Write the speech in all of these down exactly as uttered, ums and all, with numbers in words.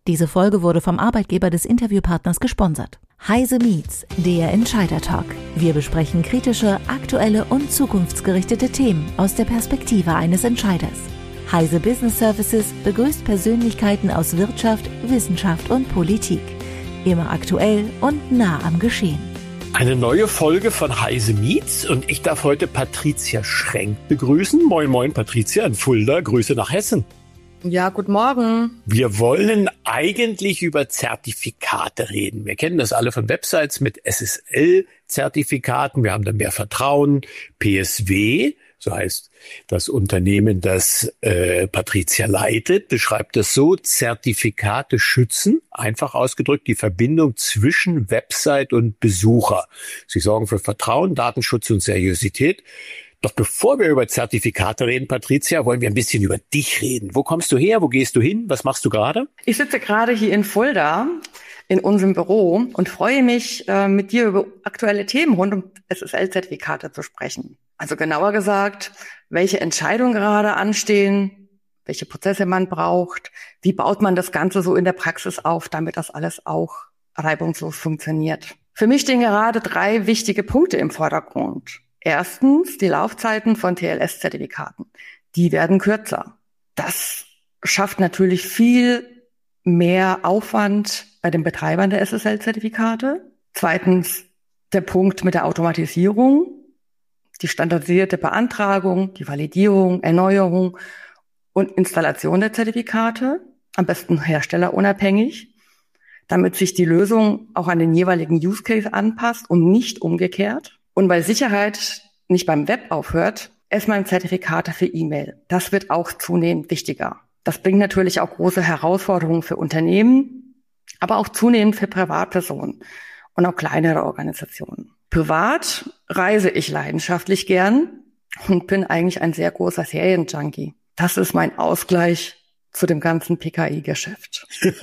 Diese Folge wurde vom Arbeitgeber des Interviewpartners gesponsert. Heise Meets, der Entscheider-Talk. Wir besprechen kritische, aktuelle und zukunftsgerichtete Themen aus der Perspektive eines Entscheiders. Heise Business Services begrüßt Persönlichkeiten aus Wirtschaft, Wissenschaft und Politik. Immer aktuell und nah am Geschehen. Eine neue Folge von Heise Meets und ich darf heute Patricia Schrenk begrüßen. Moin, moin, Patricia in Fulda. Grüße nach Hessen. Ja, guten Morgen. Wir wollen eigentlich über Zertifikate reden. Wir kennen das alle von Websites mit S S L-Zertifikaten. Wir haben da mehr Vertrauen. P S W, so heißt das Unternehmen, das äh, Patricia leitet, beschreibt das so: Zertifikate schützen, einfach ausgedrückt, die Verbindung zwischen Website und Besucher. Sie sorgen für Vertrauen, Datenschutz und Seriosität. Doch bevor wir über Zertifikate reden, Patricia, wollen wir ein bisschen über dich reden. Wo kommst du her? Wo gehst du hin? Was machst du gerade? Ich sitze gerade hier in Fulda in unserem Büro und freue mich, äh, mit dir über aktuelle Themen rund um S S L-Zertifikate zu sprechen. Also genauer gesagt, welche Entscheidungen gerade anstehen, welche Prozesse man braucht, wie baut man das Ganze so in der Praxis auf, damit das alles auch reibungslos funktioniert. Für mich stehen gerade drei wichtige Punkte im Vordergrund. Erstens die Laufzeiten von T L S-Zertifikaten. Die werden kürzer. Das schafft natürlich viel mehr Aufwand bei den Betreibern der S S L-Zertifikate. Zweitens der Punkt mit der Automatisierung, die standardisierte Beantragung, die Validierung, Erneuerung und Installation der Zertifikate, am besten herstellerunabhängig, damit sich die Lösung auch an den jeweiligen Use Case anpasst und nicht umgekehrt. Und weil Sicherheit nicht beim Web aufhört, erstmal Zertifikate für E-Mail. Das wird auch zunehmend wichtiger. Das bringt natürlich auch große Herausforderungen für Unternehmen, aber auch zunehmend für Privatpersonen und auch kleinere Organisationen. Privat reise ich leidenschaftlich gern und bin eigentlich ein sehr großer Serienjunkie. Das ist mein Ausgleich zu dem ganzen P K I-Geschäft.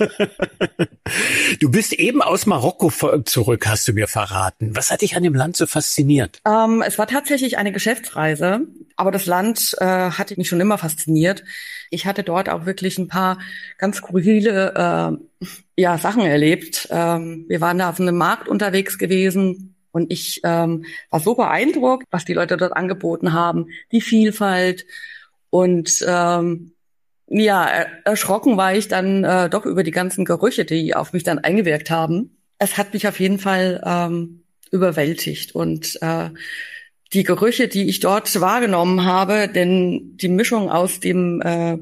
Du bist eben aus Marokko zurück, hast du mir verraten. Was hat dich an dem Land so fasziniert? Ähm, es war tatsächlich eine Geschäftsreise, aber das Land äh, hatte mich schon immer fasziniert. Ich hatte dort auch wirklich ein paar ganz skurrile äh, ja, Sachen erlebt. Ähm, wir waren da auf einem Markt unterwegs gewesen und ich ähm, war so beeindruckt, was die Leute dort angeboten haben, die Vielfalt und ähm, ja, erschrocken war ich dann äh, doch über die ganzen Gerüche, die auf mich dann eingewirkt haben. Es hat mich auf jeden Fall ähm, überwältigt und äh, die Gerüche, die ich dort wahrgenommen habe, denn die Mischung aus dem äh,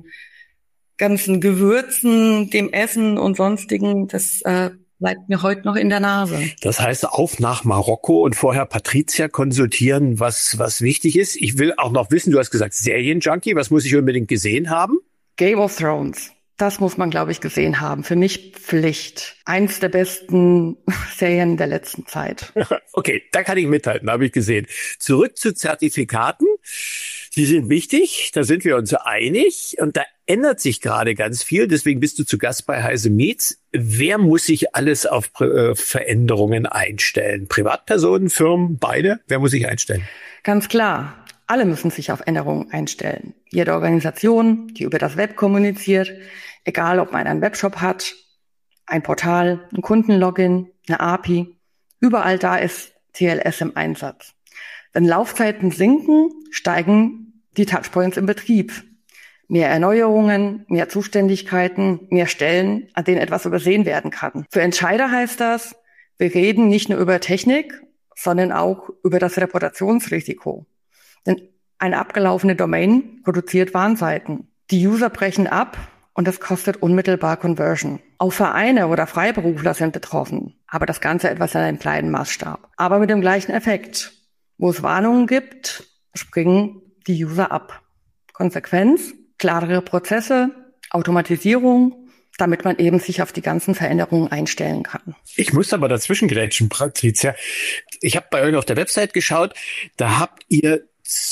ganzen Gewürzen, dem Essen und sonstigen, das äh, bleibt mir heute noch in der Nase. Das heißt, auf nach Marokko und vorher Patricia konsultieren, was was wichtig ist. Ich will auch noch wissen, du hast gesagt Serienjunkie, was muss ich unbedingt gesehen haben? Game of Thrones. Das muss man, glaube ich, gesehen haben. Für mich Pflicht. Eins der besten Serien der letzten Zeit. Okay, da kann ich mithalten, habe ich gesehen. Zurück zu Zertifikaten. Sie sind wichtig, da sind wir uns einig. Und da ändert sich gerade ganz viel. Deswegen bist du zu Gast bei Heise Meets. Wer muss sich alles auf äh, Veränderungen einstellen? Privatpersonen, Firmen, beide? Wer muss sich einstellen? Ganz klar. Alle müssen sich auf Änderungen einstellen. Jede Organisation, die über das Web kommuniziert, egal ob man einen Webshop hat, ein Portal, ein Kundenlogin, eine A P I, überall da ist T L S im Einsatz. Wenn Laufzeiten sinken, steigen die Touchpoints im Betrieb. Mehr Erneuerungen, mehr Zuständigkeiten, mehr Stellen, an denen etwas übersehen werden kann. Für Entscheider heißt das, wir reden nicht nur über Technik, sondern auch über das Reputationsrisiko. Denn eine abgelaufene Domain produziert Warnseiten. Die User brechen ab und das kostet unmittelbar Conversion. Auch Vereine oder Freiberufler sind betroffen, aber das Ganze etwas in einem kleinen Maßstab. Aber mit dem gleichen Effekt. Wo es Warnungen gibt, springen die User ab. Konsequenz, klarere Prozesse, Automatisierung, damit man eben sich auf die ganzen Veränderungen einstellen kann. Ich muss aber dazwischen grätschen, Patricia. Ich habe bei euch auf der Website geschaut, da habt ihr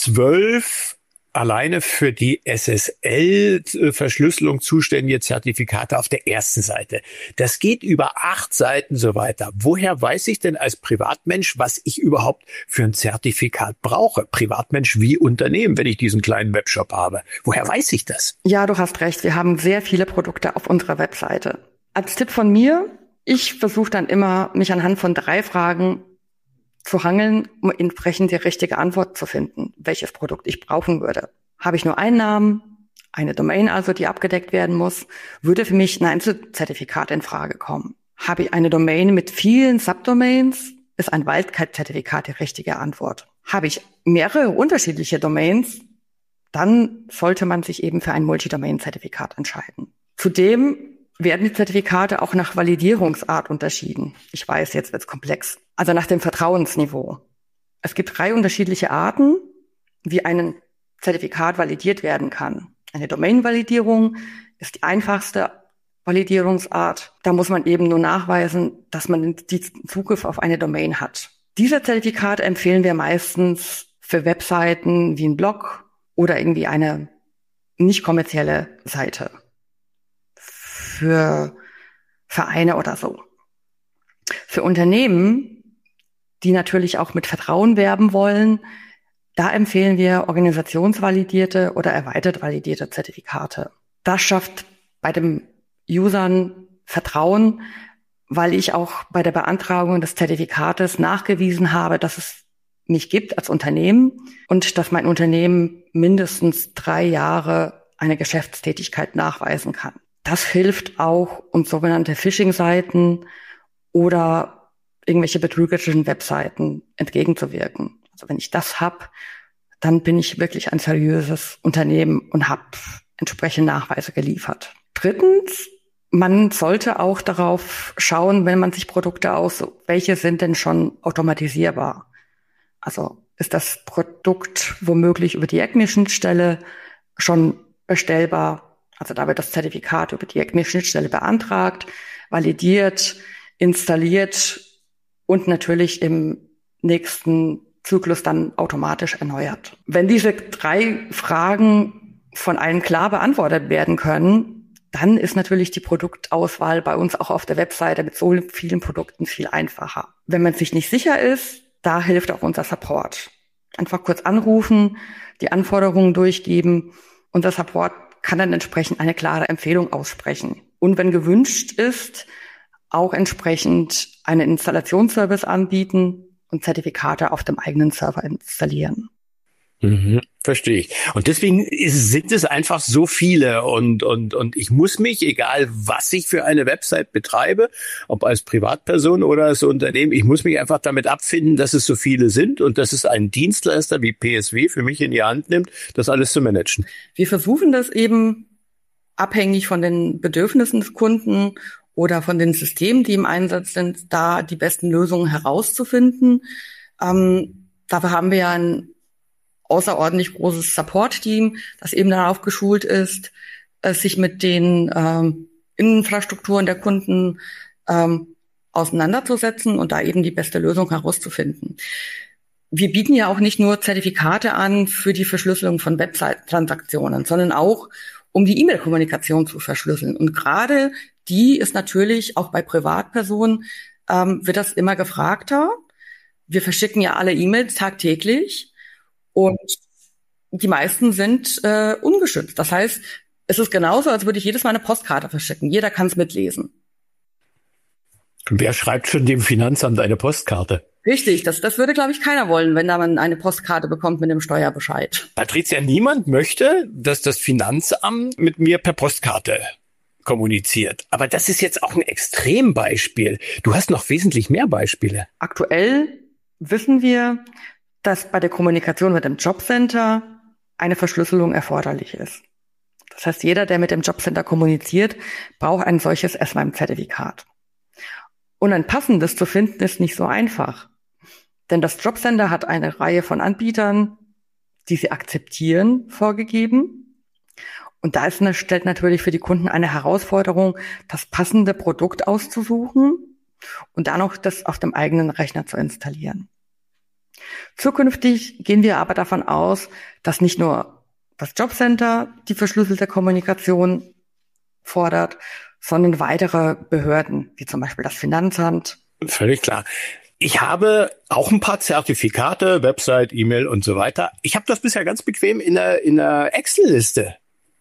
zwölf alleine für die S S L-Verschlüsselung zuständige Zertifikate auf der ersten Seite. Das geht über acht Seiten so weiter. Woher weiß ich denn als Privatmensch, was ich überhaupt für ein Zertifikat brauche? Privatmensch wie Unternehmen, wenn ich diesen kleinen Webshop habe. Woher weiß ich das? Ja, du hast recht. Wir haben sehr viele Produkte auf unserer Webseite. Als Tipp von mir, ich versuche dann immer, mich anhand von drei Fragen zu hangeln, um entsprechend die richtige Antwort zu finden, welches Produkt ich brauchen würde. Habe ich nur einen Namen, eine Domain also, die abgedeckt werden muss, würde für mich ein Einzelzertifikat in Frage kommen. Habe ich eine Domain mit vielen Subdomains, ist ein Wildcard-Zertifikat die richtige Antwort. Habe ich mehrere unterschiedliche Domains, dann sollte man sich eben für ein Multidomain-Zertifikat entscheiden. Zudem werden die Zertifikate auch nach Validierungsart unterschieden. Ich weiß, jetzt wird's komplex. Also nach dem Vertrauensniveau. Es gibt drei unterschiedliche Arten, wie ein Zertifikat validiert werden kann. Eine Domain-Validierung ist die einfachste Validierungsart. Da muss man eben nur nachweisen, dass man den Zugriff auf eine Domain hat. Diese Zertifikate empfehlen wir meistens für Webseiten wie ein Blog oder irgendwie eine nicht kommerzielle Seite. Für Vereine oder so. Für Unternehmen, die natürlich auch mit Vertrauen werben wollen, da empfehlen wir organisationsvalidierte oder erweitert validierte Zertifikate. Das schafft bei den Usern Vertrauen, weil ich auch bei der Beantragung des Zertifikates nachgewiesen habe, dass es mich gibt als Unternehmen und dass mein Unternehmen mindestens drei Jahre eine Geschäftstätigkeit nachweisen kann. Das hilft auch, um sogenannte Phishing-Seiten oder irgendwelche betrügerischen Webseiten entgegenzuwirken. Also wenn ich das habe, dann bin ich wirklich ein seriöses Unternehmen und habe entsprechende Nachweise geliefert. Drittens, man sollte auch darauf schauen, wenn man sich Produkte aussucht, welche sind denn schon automatisierbar? Also ist das Produkt womöglich über die E C M I-Schnittstelle schon bestellbar? Also da wird das Zertifikat über die E C M I-Schnittstelle beantragt, validiert, installiert und natürlich im nächsten Zyklus dann automatisch erneuert. Wenn diese drei Fragen von allen klar beantwortet werden können, dann ist natürlich die Produktauswahl bei uns auch auf der Webseite mit so vielen Produkten viel einfacher. Wenn man sich nicht sicher ist, da hilft auch unser Support. Einfach kurz anrufen, die Anforderungen durchgeben. Unser Support kann dann entsprechend eine klare Empfehlung aussprechen. Und wenn gewünscht ist, auch entsprechend einen Installationsservice anbieten und Zertifikate auf dem eigenen Server installieren. Mhm, verstehe ich. Und deswegen ist, sind es einfach so viele und, und, und ich muss mich, egal was ich für eine Website betreibe, ob als Privatperson oder als Unternehmen, ich muss mich einfach damit abfinden, dass es so viele sind und dass es einen Dienstleister wie P S W für mich in die Hand nimmt, das alles zu managen. Wir versuchen das eben abhängig von den Bedürfnissen des Kunden oder von den Systemen, die im Einsatz sind, da die besten Lösungen herauszufinden. Ähm, dafür haben wir ja ein außerordentlich großes Support-Team, das eben darauf geschult ist, äh, sich mit den ähm, Infrastrukturen der Kunden ähm, auseinanderzusetzen und da eben die beste Lösung herauszufinden. Wir bieten ja auch nicht nur Zertifikate an für die Verschlüsselung von Website-Transaktionen, sondern auch, um die E-Mail-Kommunikation zu verschlüsseln. Und gerade die ist natürlich auch bei Privatpersonen, ähm, wird das immer gefragter. Wir verschicken ja alle E-Mails tagtäglich und die meisten sind äh, ungeschützt. Das heißt, es ist genauso, als würde ich jedes Mal eine Postkarte verschicken. Jeder kann es mitlesen. Wer schreibt schon dem Finanzamt eine Postkarte? Richtig, das, das würde, glaube ich, keiner wollen, wenn da man eine Postkarte bekommt mit dem Steuerbescheid. Patricia, niemand möchte, dass das Finanzamt mit mir per Postkarte kommuniziert. Aber das ist jetzt auch ein Extrembeispiel. Du hast noch wesentlich mehr Beispiele. Aktuell wissen wir, dass bei der Kommunikation mit dem Jobcenter eine Verschlüsselung erforderlich ist. Das heißt, jeder, der mit dem Jobcenter kommuniziert, braucht ein solches S M M-Zertifikat. Und ein passendes zu finden ist nicht so einfach. Denn das Jobcenter hat eine Reihe von Anbietern, die sie akzeptieren, vorgegeben. Und da ist, stellt natürlich für die Kunden eine Herausforderung, das passende Produkt auszusuchen und dann auch das auf dem eigenen Rechner zu installieren. Zukünftig gehen wir aber davon aus, dass nicht nur das Jobcenter die verschlüsselte Kommunikation fordert, sondern weitere Behörden, wie zum Beispiel das Finanzamt. Völlig klar. Ich habe auch ein paar Zertifikate, Website, E-Mail und so weiter. Ich habe das bisher ganz bequem in der, in der Excel-Liste.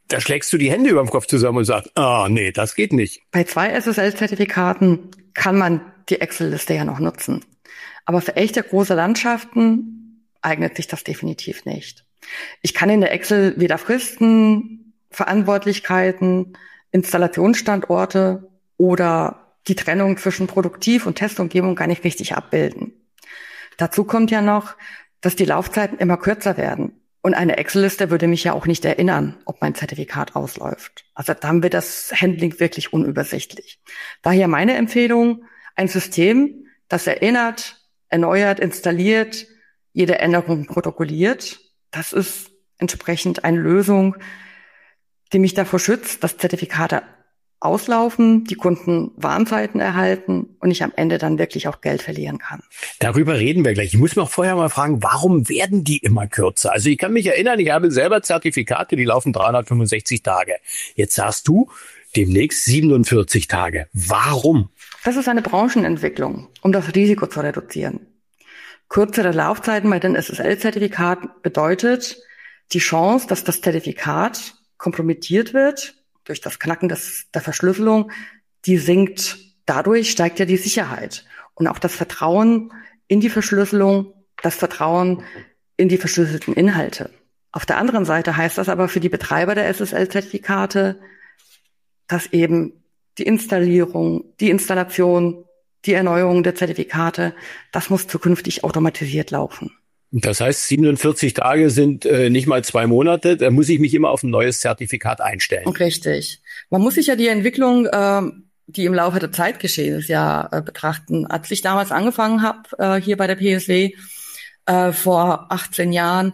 Da schlägst du die Hände über dem Kopf zusammen und sagst, ah, nee, das geht nicht. Bei zwei S S L-Zertifikaten kann man die Excel-Liste ja noch nutzen. Aber für echte große Landschaften eignet sich das definitiv nicht. Ich kann in der Excel weder Fristen, Verantwortlichkeiten, Installationsstandorte oder die Trennung zwischen Produktiv- und Testumgebung gar nicht richtig abbilden. Dazu kommt ja noch, dass die Laufzeiten immer kürzer werden. Und eine Excel-Liste würde mich ja auch nicht erinnern, ob mein Zertifikat ausläuft. Also dann wird das Handling wirklich unübersichtlich. Daher meine Empfehlung, ein System, das erinnert, erneuert, installiert, jede Änderung protokolliert. Das ist entsprechend eine Lösung, die mich davor schützt, dass Zertifikate auslaufen, die Kunden Warnzeiten erhalten und ich am Ende dann wirklich auch Geld verlieren kann. Darüber reden wir gleich. Ich muss noch vorher mal fragen, warum werden die immer kürzer? Also ich kann mich erinnern, ich habe selber Zertifikate, die laufen dreihundertfünfundsechzig Tage. Jetzt sagst du, demnächst siebenundvierzig Tage. Warum? Das ist eine Branchenentwicklung, um das Risiko zu reduzieren. Kürzere Laufzeiten bei den S S L-Zertifikaten bedeutet die Chance, dass das Zertifikat kompromittiert wird durch das Knacken des, der Verschlüsselung, die sinkt. Dadurch steigt ja die Sicherheit und auch das Vertrauen in die Verschlüsselung, das Vertrauen in die verschlüsselten Inhalte. Auf der anderen Seite heißt das aber für die Betreiber der S S L-Zertifikate, dass eben die Installierung, die Installation, die Erneuerung der Zertifikate, das muss zukünftig automatisiert laufen. Das heißt, siebenundvierzig Tage sind äh, nicht mal zwei Monate. Da muss ich mich immer auf ein neues Zertifikat einstellen. Richtig. Man muss sich ja die Entwicklung, äh, die im Laufe der Zeit geschehen ist, ja äh, betrachten. Als ich damals angefangen habe, äh, hier bei der P S W, äh, vor achtzehn Jahren,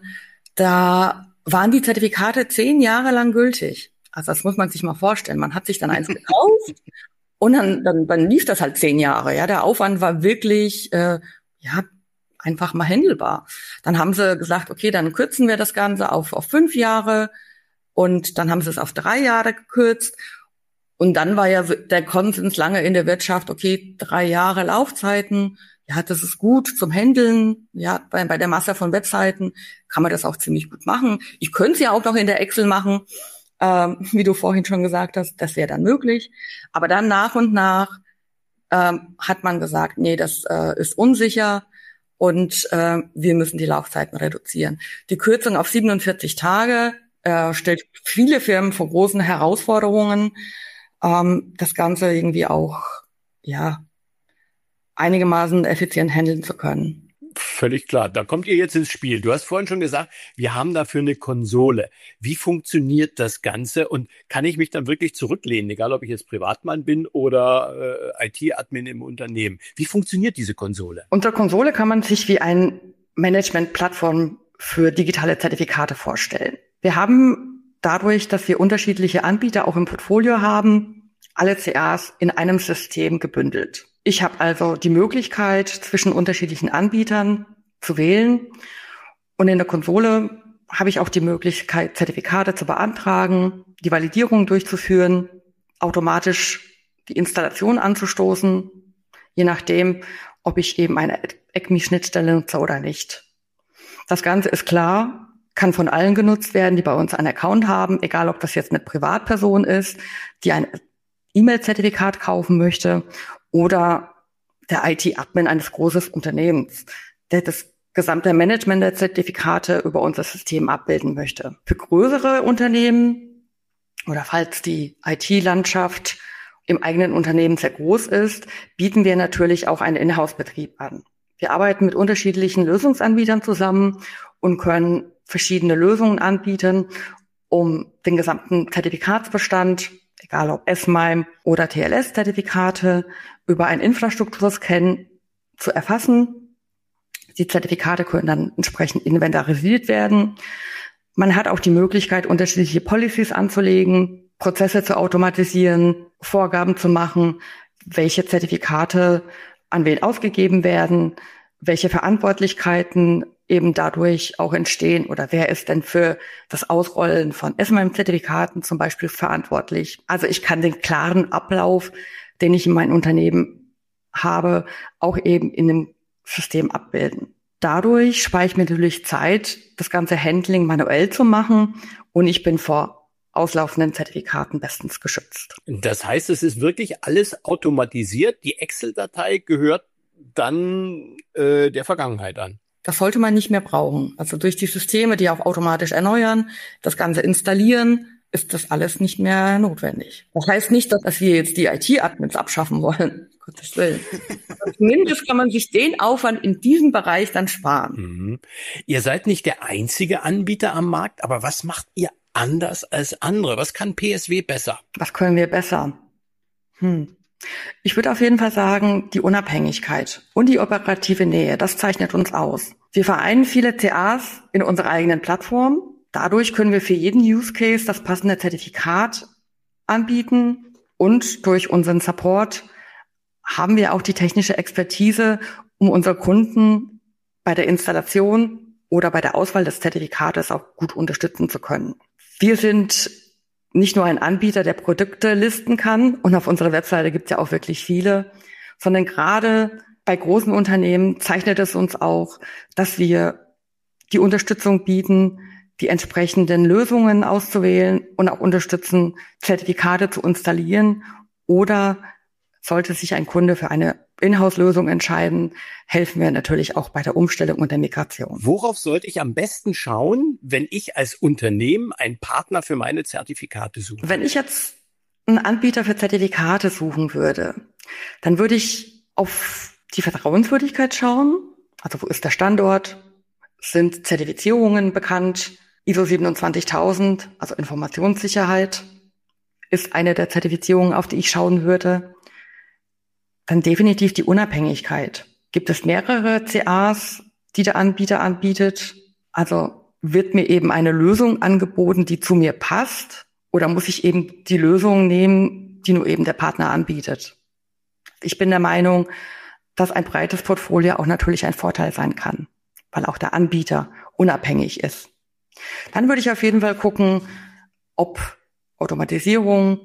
da waren die Zertifikate zehn Jahre lang gültig. Also das muss man sich mal vorstellen. Man hat sich dann eins gekauft und dann, dann, dann lief das halt zehn Jahre. Ja, der Aufwand war wirklich, äh, ja, einfach mal handelbar. Dann haben sie gesagt, okay, dann kürzen wir das Ganze auf, auf fünf Jahre und dann haben sie es auf drei Jahre gekürzt. Und dann war ja der Konsens lange in der Wirtschaft, okay, drei Jahre Laufzeiten, ja, das ist gut zum Handeln. Ja, bei, bei der Masse von Webseiten kann man das auch ziemlich gut machen. Ich könnte es ja auch noch in der Excel machen, ähm, wie du vorhin schon gesagt hast, das wäre dann möglich. Aber dann nach und nach ähm, hat man gesagt, nee, das äh, ist unsicher. Und äh, wir müssen die Laufzeiten reduzieren. Die Kürzung auf siebenundvierzig Tage äh, stellt viele Firmen vor großen Herausforderungen, ähm, das Ganze irgendwie auch ja einigermaßen effizient handeln zu können. Völlig klar. Da kommt ihr jetzt ins Spiel. Du hast vorhin schon gesagt, wir haben dafür eine Konsole. Wie funktioniert das Ganze und kann ich mich dann wirklich zurücklehnen, egal ob ich jetzt Privatmann bin oder äh, I T-Admin im Unternehmen? Wie funktioniert diese Konsole? Unter Konsole kann man sich wie eine Management-Plattform für digitale Zertifikate vorstellen. Wir haben dadurch, dass wir unterschiedliche Anbieter auch im Portfolio haben, alle C As in einem System gebündelt. Ich habe also die Möglichkeit, zwischen unterschiedlichen Anbietern zu wählen. Und in der Konsole habe ich auch die Möglichkeit, Zertifikate zu beantragen, die Validierung durchzuführen, automatisch die Installation anzustoßen, je nachdem, ob ich eben eine E C M I-Schnittstelle nutze oder nicht. Das Ganze ist klar, kann von allen genutzt werden, die bei uns einen Account haben, egal ob das jetzt eine Privatperson ist, die ein E-Mail-Zertifikat kaufen möchte, oder der I T-Admin eines großen Unternehmens, der das gesamte Management der Zertifikate über unser System abbilden möchte. Für größere Unternehmen oder falls die I T-Landschaft im eigenen Unternehmen sehr groß ist, bieten wir natürlich auch einen Inhouse-Betrieb an. Wir arbeiten mit unterschiedlichen Lösungsanbietern zusammen und können verschiedene Lösungen anbieten, um den gesamten Zertifikatsbestand, egal ob S M I M E oder T L S-Zertifikate, über einen Infrastrukturscan zu erfassen. Die Zertifikate können dann entsprechend inventarisiert werden. Man hat auch die Möglichkeit, unterschiedliche Policies anzulegen, Prozesse zu automatisieren, Vorgaben zu machen, welche Zertifikate an wen ausgegeben werden, welche Verantwortlichkeiten eben dadurch auch entstehen oder wer ist denn für das Ausrollen von S M I M E-Zertifikaten zum Beispiel verantwortlich. Also ich kann den klaren Ablauf, den ich in meinem Unternehmen habe, auch eben in dem System abbilden. Dadurch spare ich mir natürlich Zeit, das ganze Handling manuell zu machen und ich bin vor auslaufenden Zertifikaten bestens geschützt. Das heißt, es ist wirklich alles automatisiert. Die Excel-Datei gehört dann äh, der Vergangenheit an. Das sollte man nicht mehr brauchen. Also durch die Systeme, die auch automatisch erneuern, das Ganze installieren, ist das alles nicht mehr notwendig. Das heißt nicht, dass wir jetzt die I T-Admins abschaffen wollen. Gottes Willen. Zumindest kann man sich den Aufwand in diesem Bereich dann sparen. Mhm. Ihr seid nicht der einzige Anbieter am Markt, aber was macht ihr anders als andere? Was kann P S W besser? Was können wir besser? Hm. Ich würde auf jeden Fall sagen, die Unabhängigkeit und die operative Nähe, das zeichnet uns aus. Wir vereinen viele C As in unserer eigenen Plattform. Dadurch können wir für jeden Use Case das passende Zertifikat anbieten und durch unseren Support haben wir auch die technische Expertise, um unsere Kunden bei der Installation oder bei der Auswahl des Zertifikates auch gut unterstützen zu können. Wir sind nicht nur ein Anbieter, der Produkte listen kann, und auf unserer Webseite gibt es ja auch wirklich viele, sondern gerade bei großen Unternehmen zeichnet es uns auch, dass wir die Unterstützung bieten, die entsprechenden Lösungen auszuwählen und auch unterstützen, Zertifikate zu installieren, oder sollte sich ein Kunde für eine Inhouse-Lösung entscheiden, helfen wir natürlich auch bei der Umstellung und der Migration. Worauf sollte ich am besten schauen, wenn ich als Unternehmen einen Partner für meine Zertifikate suche? Wenn ich jetzt einen Anbieter für Zertifikate suchen würde, dann würde ich auf die Vertrauenswürdigkeit schauen. Also wo ist der Standort? Sind Zertifizierungen bekannt? I S O siebenundzwanzigtausend, also Informationssicherheit, ist eine der Zertifizierungen, auf die ich schauen würde. Dann definitiv die Unabhängigkeit. Gibt es mehrere C As, die der Anbieter anbietet? Also wird mir eben eine Lösung angeboten, die zu mir passt? Oder muss ich eben die Lösung nehmen, die nur eben der Partner anbietet? Ich bin der Meinung, dass ein breites Portfolio auch natürlich ein Vorteil sein kann, weil auch der Anbieter unabhängig ist. Dann würde ich auf jeden Fall gucken, ob Automatisierung,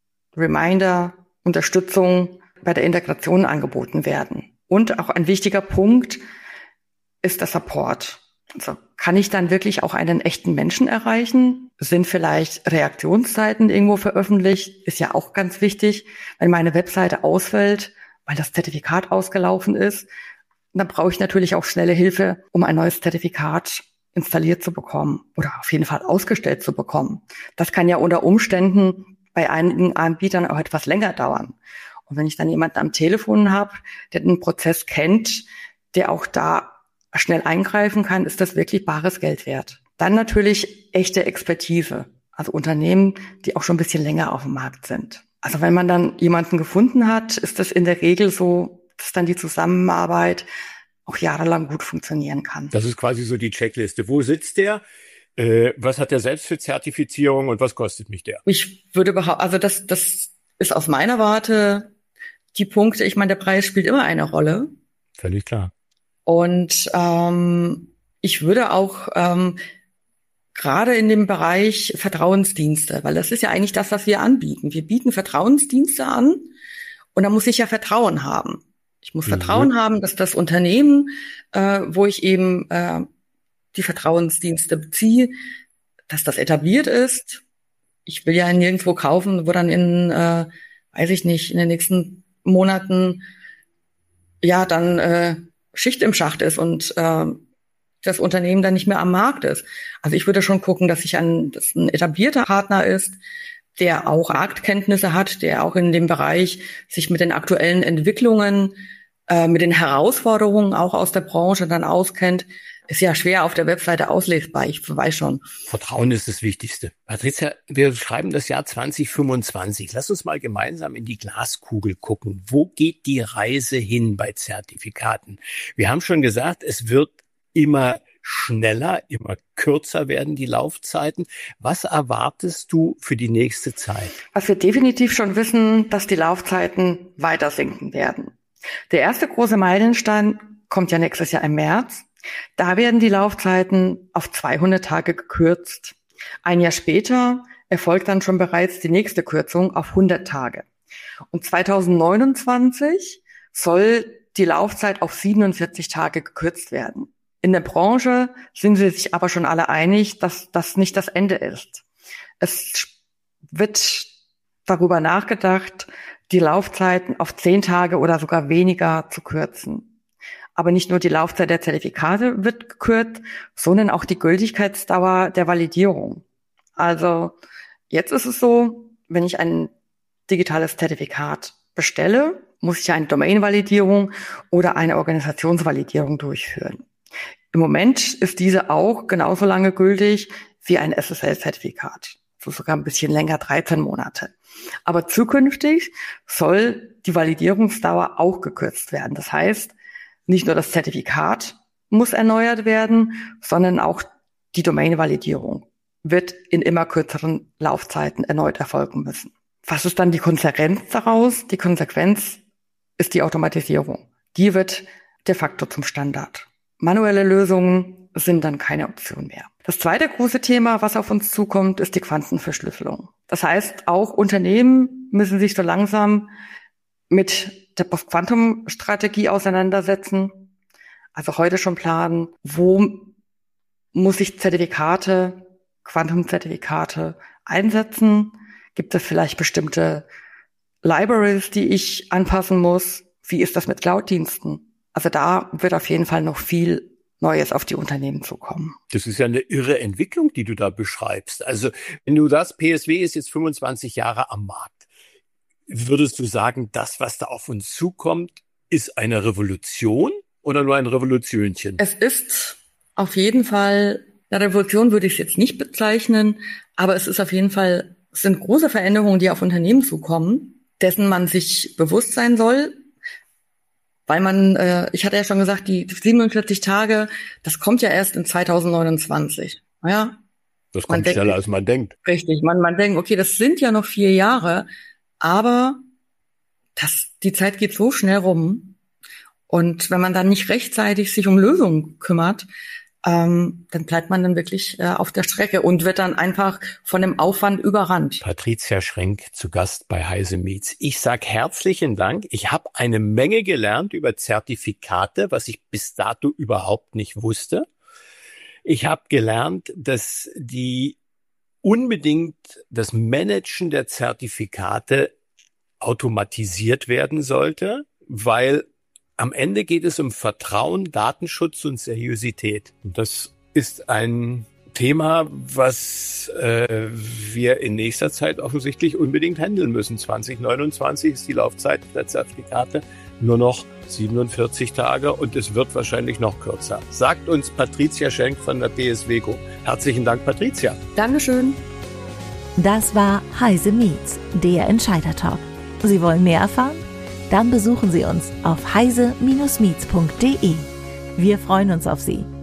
Reminder, Unterstützung bei der Integration angeboten werden. Und auch ein wichtiger Punkt ist der Support. Also kann ich dann wirklich auch einen echten Menschen erreichen? Sind vielleicht Reaktionszeiten irgendwo veröffentlicht? Ist ja auch ganz wichtig. Wenn meine Webseite ausfällt, weil das Zertifikat ausgelaufen ist, dann brauche ich natürlich auch schnelle Hilfe, um ein neues Zertifikat installiert zu bekommen oder auf jeden Fall ausgestellt zu bekommen. Das kann ja unter Umständen bei einigen Anbietern auch etwas länger dauern. Und wenn ich dann jemanden am Telefon habe, der den Prozess kennt, der auch da schnell eingreifen kann, ist das wirklich bares Geld wert. Dann natürlich echte Expertise, also Unternehmen, die auch schon ein bisschen länger auf dem Markt sind. Also wenn man dann jemanden gefunden hat, ist das in der Regel so, dass dann die Zusammenarbeit auch jahrelang gut funktionieren kann. Das ist quasi so die Checkliste. Wo sitzt der? Äh, was hat der selbst für Zertifizierung und was kostet mich der? Ich würde behaupten, also das, das ist aus meiner Warte die Punkte. Ich meine, der Preis spielt immer eine Rolle. Völlig klar. Und ähm, ich würde auch ähm, gerade in dem Bereich Vertrauensdienste, weil das ist ja eigentlich das, was wir anbieten. Wir bieten Vertrauensdienste an und da muss ich ja Vertrauen haben. Ich muss mhm. Vertrauen haben, dass das Unternehmen, äh, wo ich eben äh, die Vertrauensdienste beziehe, dass das etabliert ist. Ich will ja nirgendwo kaufen, wo dann in, äh, weiß ich nicht, in den nächsten Monaten ja dann äh, Schicht im Schacht ist und äh, das Unternehmen dann nicht mehr am Markt ist. Also ich würde schon gucken, dass ich ein, dass ein etablierter Partner ist, der auch Marktkenntnisse hat, der auch in dem Bereich sich mit den aktuellen Entwicklungen, äh, mit den Herausforderungen auch aus der Branche dann auskennt. Ist ja schwer auf der Webseite auslesbar, ich weiß schon. Vertrauen ist das Wichtigste. Patricia, wir schreiben das Jahr zwanzig fünfundzwanzig. Lass uns mal gemeinsam in die Glaskugel gucken. Wo geht die Reise hin bei Zertifikaten? Wir haben schon gesagt, es wird immer schneller, immer kürzer werden die Laufzeiten. Was erwartest du für die nächste Zeit? Was wir definitiv schon wissen, dass die Laufzeiten weiter sinken werden. Der erste große Meilenstein kommt ja nächstes Jahr im März. Da werden die Laufzeiten auf zweihundert Tage gekürzt. Ein Jahr später erfolgt dann schon bereits die nächste Kürzung auf hundert Tage. Und zweitausendneunundzwanzig soll die Laufzeit auf siebenundvierzig Tage gekürzt werden. In der Branche sind sie sich aber schon alle einig, dass das nicht das Ende ist. Es wird darüber nachgedacht, die Laufzeiten auf zehn Tage oder sogar weniger zu kürzen. Aber nicht nur die Laufzeit der Zertifikate wird gekürzt, sondern auch die Gültigkeitsdauer der Validierung. Also jetzt ist es so, wenn ich ein digitales Zertifikat bestelle, muss ich eine Domain-Validierung oder eine Organisationsvalidierung durchführen. Im Moment ist diese auch genauso lange gültig wie ein S S L-Zertifikat. So sogar ein bisschen länger, dreizehn Monate. Aber zukünftig soll die Validierungsdauer auch gekürzt werden. Das heißt, nicht nur das Zertifikat muss erneuert werden, sondern auch die Domain-Validierung wird in immer kürzeren Laufzeiten erneut erfolgen müssen. Was ist dann die Konsequenz daraus? Die Konsequenz ist die Automatisierung. Die wird de facto zum Standard. Manuelle Lösungen sind dann keine Option mehr. Das zweite große Thema, was auf uns zukommt, ist die Quantenverschlüsselung. Das heißt, auch Unternehmen müssen sich so langsam mit der Post-Quantum-Strategie auseinandersetzen. Also heute schon planen, wo muss ich Zertifikate, Quantum-Zertifikate einsetzen? Gibt es vielleicht bestimmte Libraries, die ich anpassen muss? Wie ist das mit Cloud-Diensten? Also da wird auf jeden Fall noch viel Neues auf die Unternehmen zukommen. Das ist ja eine irre Entwicklung, die du da beschreibst. Also wenn du das, P S W ist jetzt fünfundzwanzig Jahre am Markt. Würdest du sagen, das, was da auf uns zukommt, ist eine Revolution oder nur ein Revolutionchen? Es ist auf jeden Fall, eine Revolution würde ich es jetzt nicht bezeichnen, aber es ist auf jeden Fall, es sind große Veränderungen, die auf Unternehmen zukommen, dessen man sich bewusst sein soll. Weil man, äh, ich hatte ja schon gesagt, die siebenundvierzig Tage, das kommt ja erst in zweitausendneunundzwanzig. Naja, das kommt denkt, schneller, als man denkt. Richtig, man, man denkt, okay, das sind ja noch vier Jahre, aber das, die Zeit geht so schnell rum. Und wenn man dann nicht rechtzeitig sich um Lösungen kümmert, ähm, dann bleibt man dann wirklich äh, auf der Strecke und wird dann einfach von dem Aufwand überrannt. Patricia Schrenk zu Gast bei Heise Meets. Ich sag herzlichen Dank. Ich habe eine Menge gelernt über Zertifikate, was ich bis dato überhaupt nicht wusste. Ich habe gelernt, dass die unbedingt das Managen der Zertifikate automatisiert werden sollte, weil am Ende geht es um Vertrauen, Datenschutz und Seriosität. Und das ist ein Thema, was äh, wir in nächster Zeit offensichtlich unbedingt handeln müssen. zwanzig neunundzwanzig ist die Laufzeit der Zertifikate nur noch siebenundvierzig Tage und es wird wahrscheinlich noch kürzer. Sagt uns Patricia Schenk von der P S W Group. Herzlichen Dank, Patricia. Dankeschön. Das war Heise Meets, der Entscheider-Talk. Sie wollen mehr erfahren? Dann besuchen Sie uns auf heise Bindestrich meets punkt de. Wir freuen uns auf Sie.